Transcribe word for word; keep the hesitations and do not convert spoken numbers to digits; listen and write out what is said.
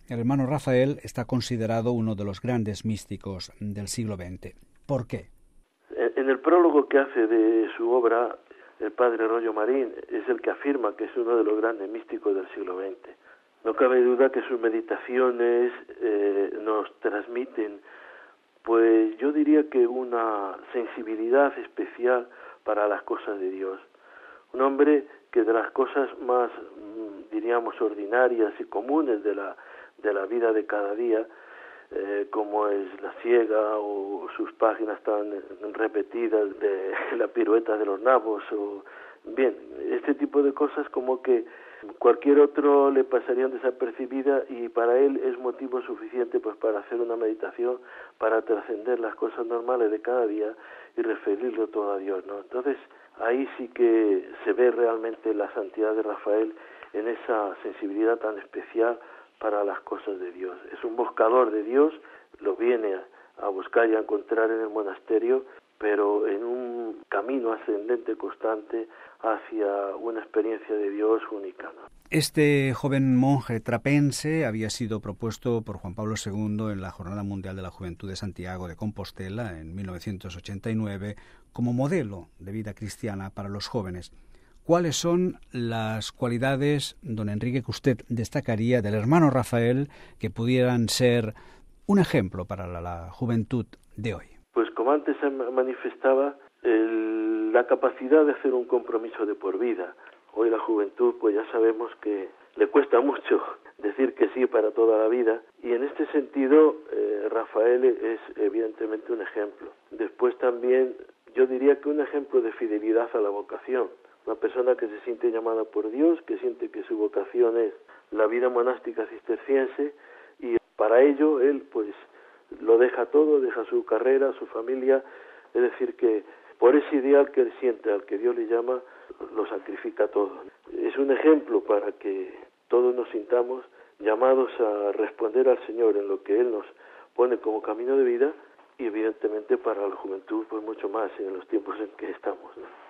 El hermano Rafael está considerado uno de los grandes místicos del siglo veinte. ¿Por qué? En el prólogo que hace de su obra, el padre Rollo Marín es el que afirma que es uno de los grandes místicos del siglo veinte. No cabe duda que sus meditaciones eh, nos transmiten, pues yo diría que una sensibilidad especial para las cosas de Dios. Un hombre que de las cosas más, diríamos, ordinarias y comunes de la, de la vida de cada día, eh, como es la siega o sus páginas tan repetidas de la pirueta de los nabos, o bien, este tipo de cosas como que cualquier otro le pasarían desapercibidas y para él es motivo suficiente pues para hacer una meditación, para trascender las cosas normales de cada día y referirlo todo a Dios, ¿no? Entonces, ahí sí que se ve realmente la santidad de Rafael en esa sensibilidad tan especial para las cosas de Dios. Es un buscador de Dios, lo viene a buscar y a encontrar en el monasterio, pero en un camino ascendente constante hacia una experiencia de Dios única, ¿no? Este joven monje trapense había sido propuesto por Juan Pablo segundo en la Jornada Mundial de la Juventud de Santiago de Compostela en mil novecientos ochenta y nueve como modelo de vida cristiana para los jóvenes. ¿Cuáles son las cualidades, don Enrique, que usted destacaría del hermano Rafael que pudieran ser un ejemplo para la, la juventud de hoy? Pues como antes se manifestaba, el, la capacidad de hacer un compromiso de por vida. Hoy la juventud, pues ya sabemos que le cuesta mucho decir que sí para toda la vida, y en este sentido eh, Rafael es evidentemente un ejemplo. Después también yo diría que un ejemplo de fidelidad a la vocación. Una persona que se siente llamada por Dios, que siente que su vocación es la vida monástica cisterciense, y para ello él pues lo deja todo, deja su carrera, su familia, es decir que por ese ideal que él siente, al que Dios le llama, lo sacrifica todo. Es un ejemplo para que todos nos sintamos llamados a responder al Señor en lo que Él nos pone como camino de vida, y evidentemente para la juventud pues mucho más en los tiempos en que estamos, ¿no?